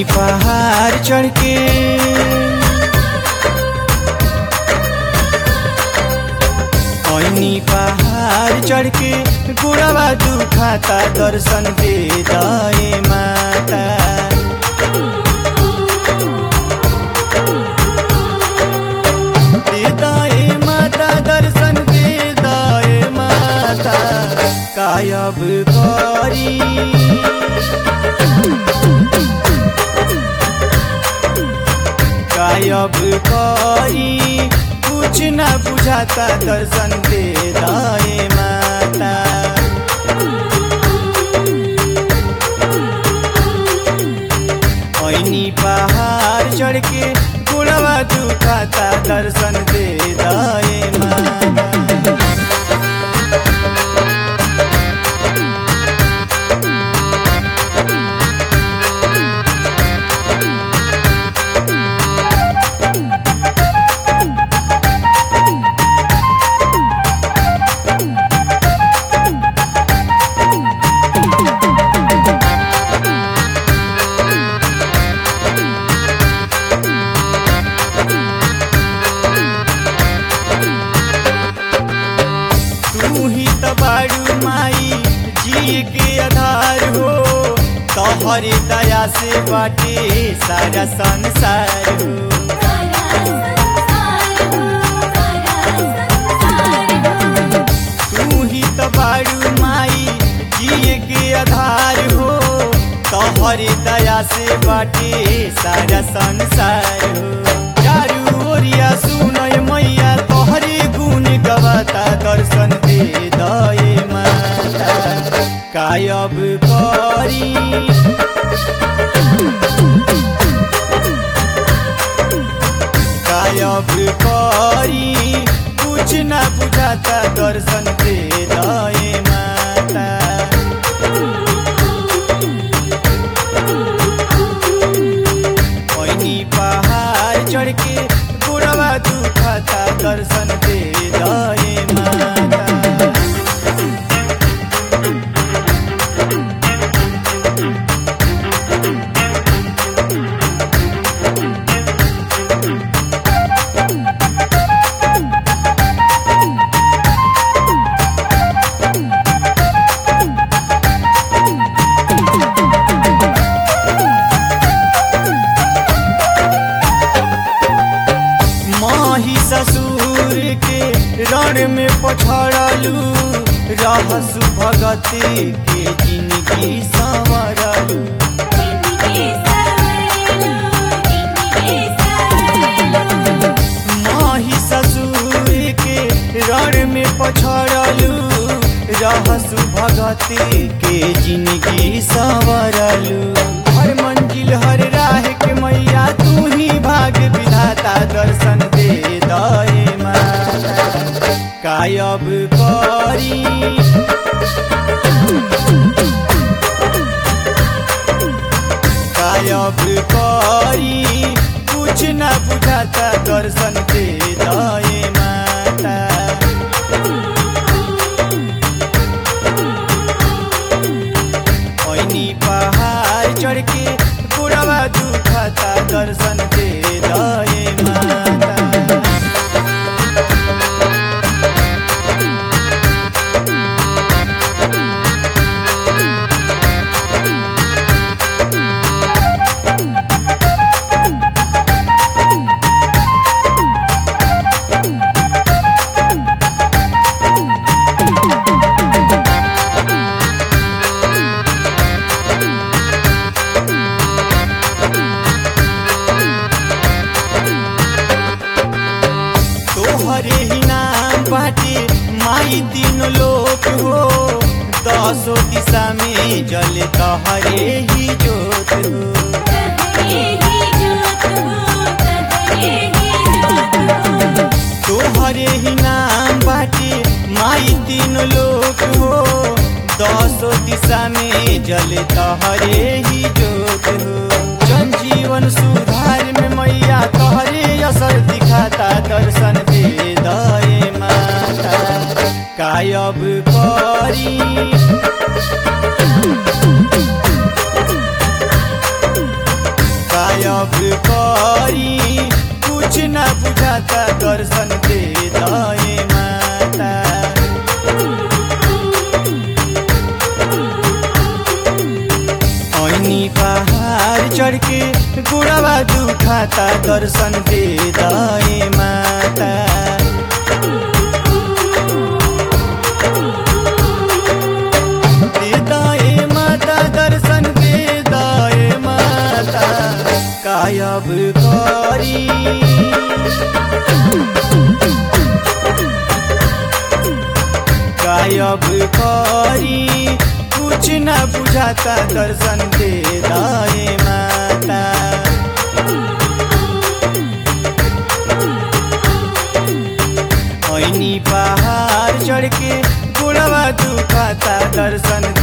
ऐनी पहाड़ चढ़ के ऐनी पहाड़ चढ़ के गुड़वा दुखाता दर्शन दे दए माता। दे दए माता दर्शन दे दए माता कायब करी गायब करी कुछ न बुझाता दर्शन दे दए माता। ऐनी पहाड़ चढ़ के गुड़वा दुखाता दर्शन दे दए माता। तू ही त बारू माई जी के आधार हो, तोहरे दया से बाटे सारा संसार हो। तू ही त बारू माई जी के आधार हो, तोहरे दया से बाटे सारा संसार हो। चारू ओरिया सुनय मैया तोहरे गुण गवाता दर्शन दे दए माता। कायब करी कायब करी कुछ न बुझाता दर्शन दे दए माता। ऐनी पहाड़ चढ़ के गुड़वा दुखाता दर्शन दे दए माता। माही ससुर के रण में पछड़लू, रहसु भगती के जिंदगी संवरलू। माही ससुर के रण में पछड़लू, रहसु भगती के जिंदगी संवरलू। हर मंजिल हर राह के मैया तू ही भाग विधाता दर्शन दे दए माता। कायब करी कायब करी कुछ न बुझाता दर्शन दे दए माता। ऐनी पहाड़ चढ़ के गुड़वा दुखाता दर्शन दे दए माता। तोहरे ही नाम बाटे माई तीनों लोक हो, दसों दिशा में जले तोहरे ही जोत हो। तोहरे ही नाम बाटे माई तीनों लोक हो, दसों दिशा में जले तोहरे ही जोत हो। जनजीवन सुधार में मैया तोहरे असर दिखाता दर्शन दे दए माता। कायब करी अब करी कुछ न बुझाता दर्शन दे दए माता। ऐनी पहाड़ चढ़ के गुड़वा दुखाता दर्शन दे दए माता। दे दए माता दर्शन दे दए माता कायब करी गायब करी कुछ न बुझाता दर्शन दे दए माता। ऐनी पहाड़ चढ़ के गुड़वा दुखाता दर्शन